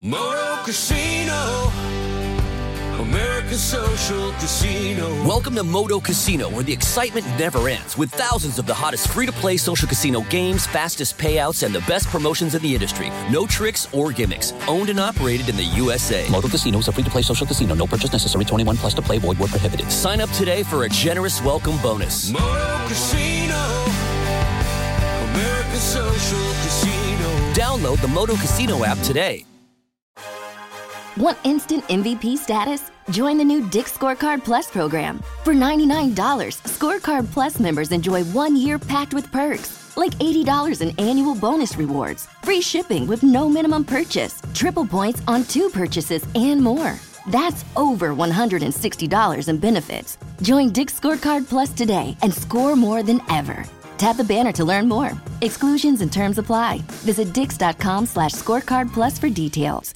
Moto Casino, America's social casino. Welcome to Moto Casino, where the excitement never ends, with thousands of the hottest free-to-play social casino games, fastest payouts, and the best promotions in the industry. No tricks or gimmicks. Owned and operated in the USA. Moto Casino is a free-to-play social casino. No purchase necessary. 21 plus to play. Void where prohibited. Sign up today for a generous welcome bonus. Moto Casino, America's social casino. Download the Moto Casino app today. Want instant MVP status? Join the new Dick's Scorecard Plus program. For $99, Scorecard Plus members enjoy 1 year packed with perks, like $80 in annual bonus rewards, free shipping with no minimum purchase, triple points on 2 purchases, and more. That's over $160 in benefits. Join Dick's Scorecard Plus today and score more than ever. Tap the banner to learn more. Exclusions and terms apply. Visit dix.com/scorecard plus for details.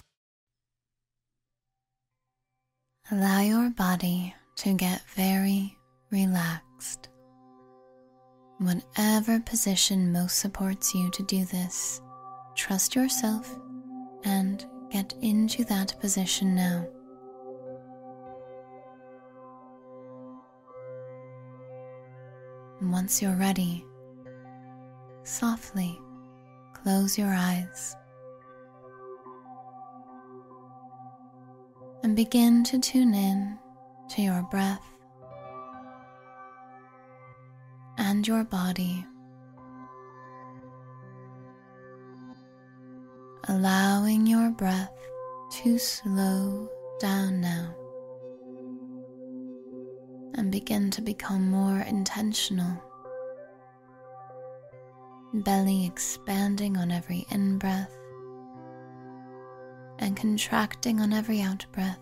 Allow your body to get very relaxed. Whatever position most supports you to do this, trust yourself and get into that position now. Once you're ready, softly close your eyes and begin to tune in to your breath and your body. Allowing your breath to slow down now and begin to become more intentional. Belly expanding on every in-breath and contracting on every out-breath.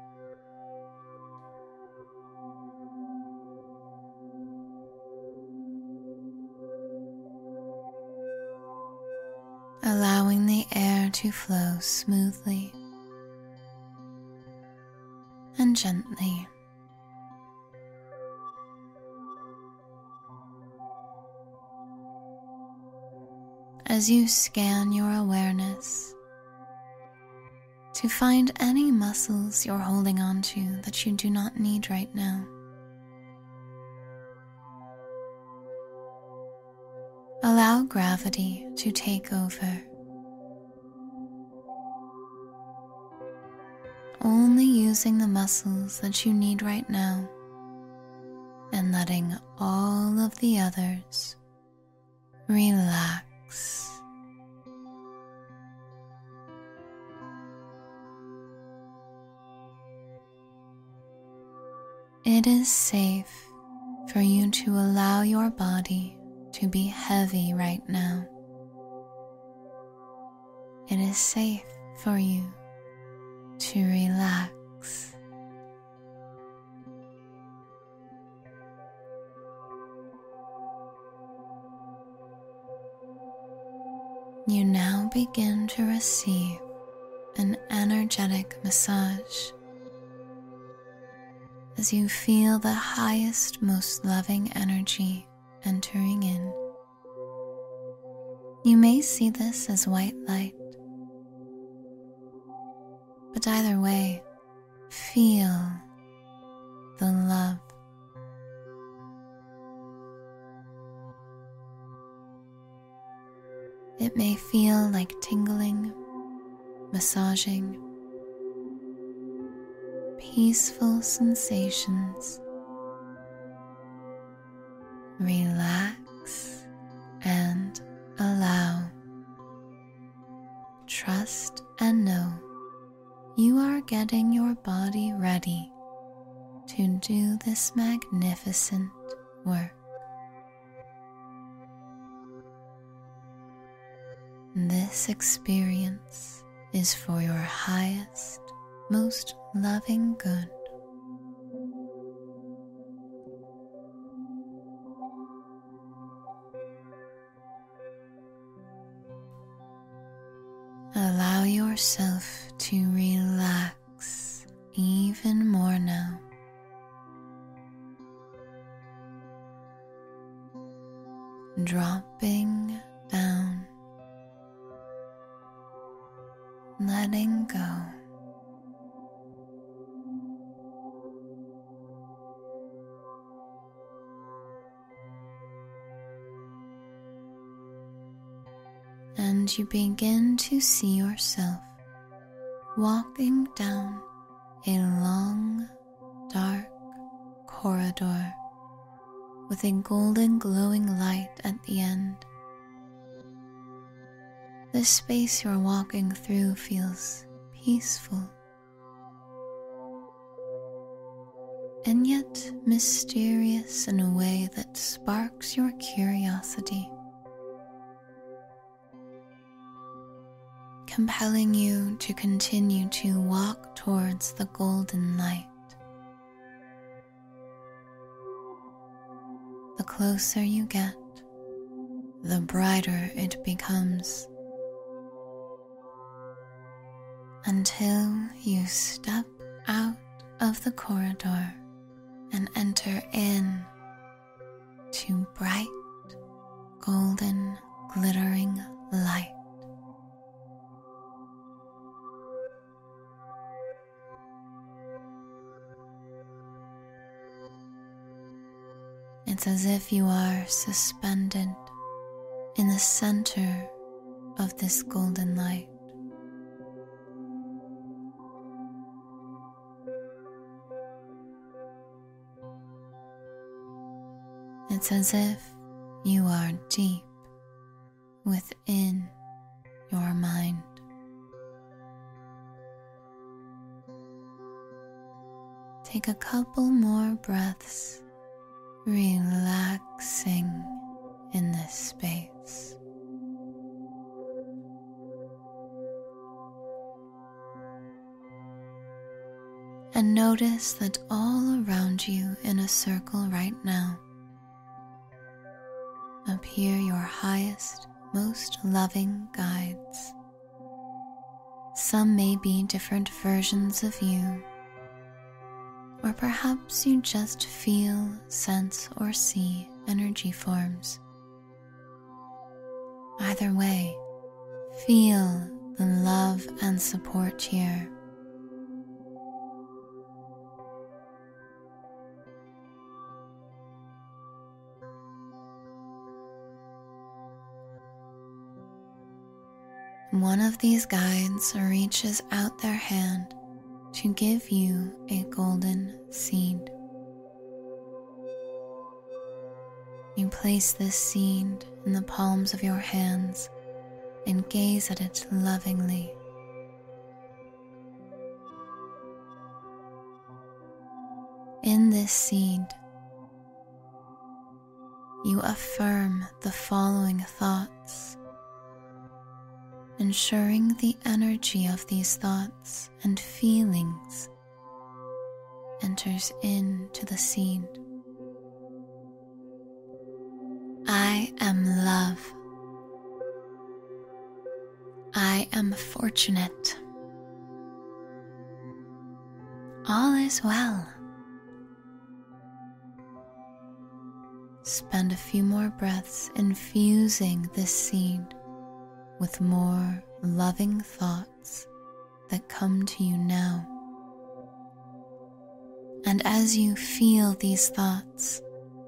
Allowing the air to flow smoothly and gently. As you scan your awareness to find any muscles you're holding on to that you do not need right now. Allow gravity to take over. Only using the muscles that you need right now and letting all of the others relax. It is safe for you to allow your body to be heavy right now. It is safe for you to relax. You now begin to receive an energetic massage as you feel the highest, most loving energy entering in. You may see this as white light, but either way, feel the love. It may feel like tingling, massaging, peaceful sensations. Relax and allow. Trust and know you are getting your body ready to do this magnificent work. This experience is for your highest, most loving good. Allow yourself to relax even more now. Dropping down, letting go. go. And you begin to see yourself walking down a long, dark corridor with a golden glowing light at the end. The space you're walking through feels peaceful and yet mysterious in a way that sparks your curiosity, compelling you to continue to walk towards the golden light. The closer you get, the brighter it becomes, until you step out of the corridor and enter in to bright, golden, glittering light. It's as if you are suspended in the center of this golden light. It's as if you are deep within your mind. Take a couple more breaths, relaxing in this space. And notice that all around you in a circle right now appear your highest, most loving guides. Some may be different versions of you, or perhaps you just feel, sense, or see energy forms. Either way, feel the love and support here. One of these guides reaches out their hand to give you a golden seed. You place this seed in the palms of your hands and gaze at it lovingly. In this seed, you affirm the following thoughts, ensuring the energy of these thoughts and feelings enters into the seed. I am love. I am fortunate. All is well. Spend a few more breaths infusing this seed with more loving thoughts that come to you now. And as you feel these thoughts,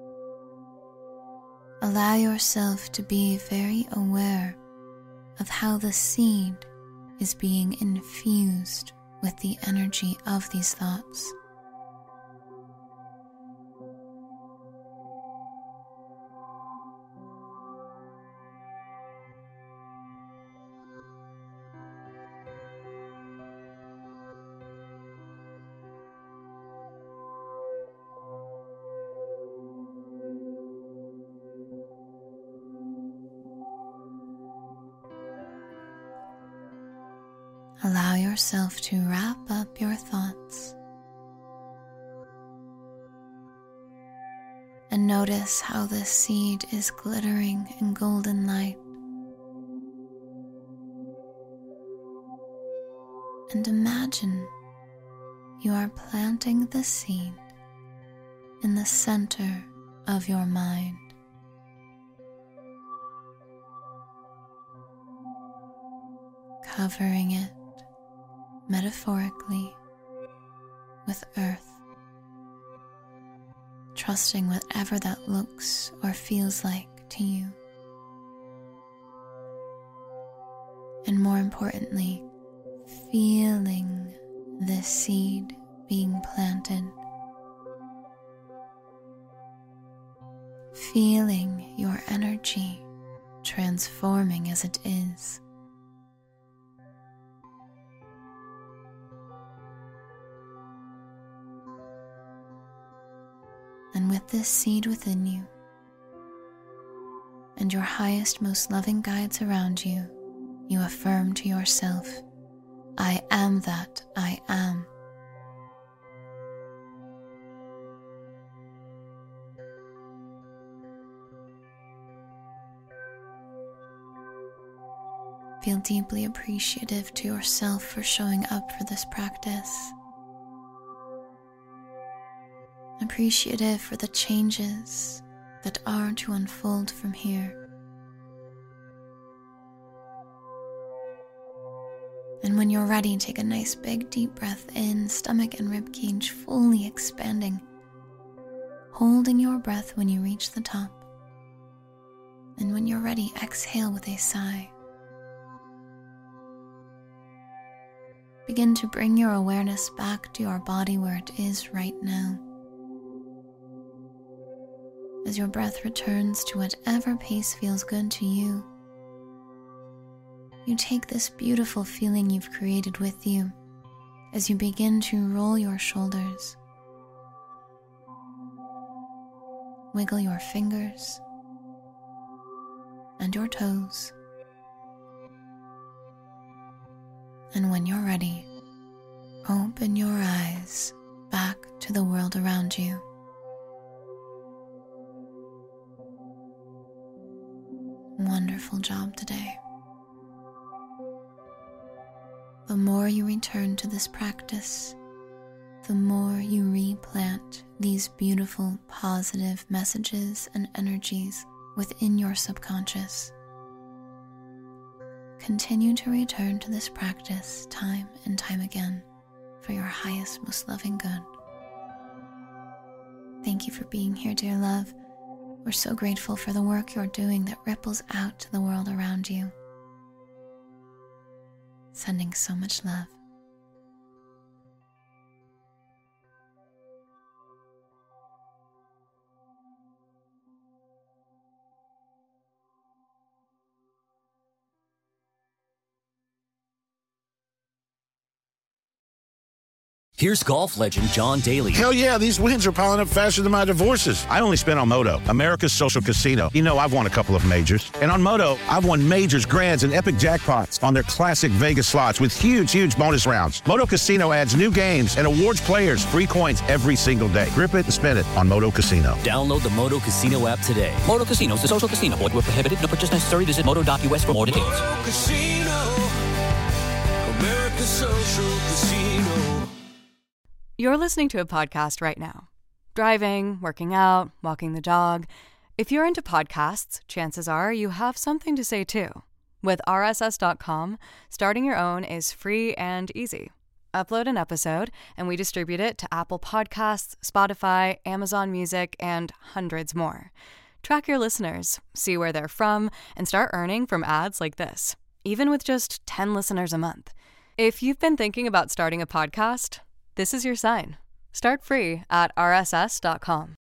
allow yourself to be very aware of how the seed is being infused with the energy of these thoughts. Allow yourself to wrap up your thoughts and notice how the seed is glittering in golden light. And imagine you are planting the seed in the center of your mind. Covering it, metaphorically, with earth, trusting whatever that looks or feels like to you. And more importantly, feeling this seed being planted. Feeling your energy transforming as it is. And with this seed within you, and your highest, most loving guides around you, you affirm to yourself, I am that I am. Feel deeply appreciative to yourself for showing up for this practice. Appreciative for the changes that are to unfold from here. And when you're ready, take a nice big deep breath in, stomach and ribcage fully expanding, holding your breath when you reach the top. And when you're ready, exhale with a sigh. Begin to bring your awareness back to your body where it is right now. As your breath returns to whatever pace feels good to you, you take this beautiful feeling you've created with you as you begin to roll your shoulders, wiggle your fingers and your toes. And when you're ready, open your eyes back to the world around you. Wonderful job today. The more you return to this practice, the more you replant these beautiful, positive messages and energies within your subconscious. Continue to return to this practice time and time again for your highest, most loving good. Thank you for being here, dear love. We're so grateful for the work you're doing that ripples out to the world around you. Sending so much love. Here's golf legend John Daly. Hell yeah, these wins are piling up faster than my divorces. I only spent on Moto, America's social casino. You know, I've won a couple of majors. And on Moto, I've won majors, grands, and epic jackpots on their classic Vegas slots with huge bonus rounds. Moto Casino adds new games and awards players free coins every single day. Grip it and spin it on Moto Casino. Download the Moto Casino app today. Moto Casino is a social casino. Void where prohibited. No purchase necessary. Visit moto.us for more details. Moto Casino, America's social casino. You're listening to a podcast right now. Driving, working out, walking the dog. If you're into podcasts, chances are you have something to say too. With RSS.com, starting your own is free and easy. Upload an episode, and we distribute it to Apple Podcasts, Spotify, Amazon Music, and hundreds more. Track your listeners, see where they're from, and start earning from ads like this, even with just 10 listeners a month. If you've been thinking about starting a podcast, this is your sign. Start free at rss.com.